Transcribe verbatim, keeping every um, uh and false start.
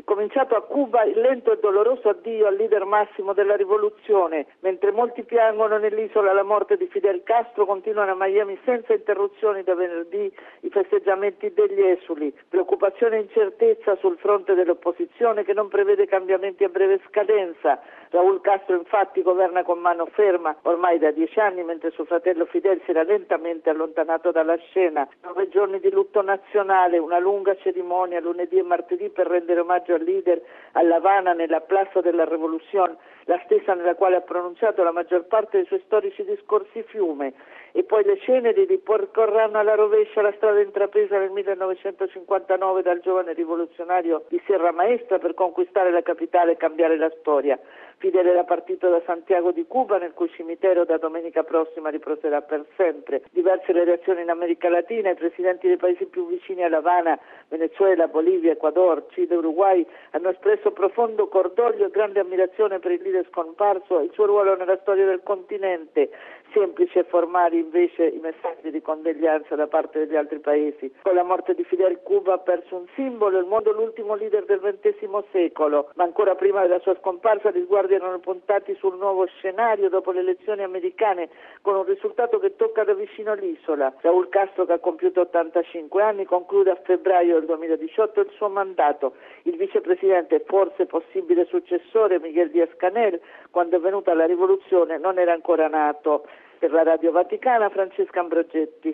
Cominciato a Cuba il lento e doloroso addio al leader massimo della rivoluzione, mentre molti piangono nell'isola la morte di Fidel Castro, continuano a Miami senza interruzioni da venerdì i festeggiamenti degli esuli, preoccupazione e incertezza sul fronte dell'opposizione che non prevede cambiamenti a breve scadenza. Raúl Castro infatti governa con mano ferma ormai da dieci anni, mentre suo fratello Fidel si era lentamente allontanato dalla scena. Nove giorni di lutto nazionale, una lunga cerimonia lunedì e martedì per rendere omaggio al leader a La Habana nella Plaza della Revolución, la stessa nella quale ha pronunciato la maggior parte dei suoi storici discorsi fiume, e poi le ceneri ripercorreranno alla rovescia la strada intrapresa nel millenovecentocinquantanove dal giovane rivoluzionario di Sierra Maestra per conquistare la capitale e cambiare la storia. Fidel era partito da Santiago di Cuba, nel cui cimitero da domenica prossima riposerà per sempre. Diverse le reazioni in America Latina. I presidenti dei paesi più vicini a La Habana, Venezuela, Bolivia, Ecuador, Cile e Uruguay, hanno espresso profondo cordoglio e grande ammirazione per il leader scomparso e il suo ruolo nella storia del continente. Semplici e formali invece i messaggi di condoglianza da parte degli altri paesi. Con la morte di Fidel, Cuba ha perso un simbolo, il mondo l'ultimo leader del ventesimo secolo, ma ancora prima della sua scomparsa gli sguardi erano puntati sul nuovo scenario dopo le elezioni americane, con un risultato che tocca da vicino l'isola. Raúl Castro, che ha compiuto ottantacinque anni, conclude a febbraio del duemiladiciotto il suo mandato. Il vicepresidente e forse possibile successore Miguel Díaz-Canel, quando è venuta la rivoluzione, non era ancora nato. Per la Radio Vaticana, Francesca Ambrogetti.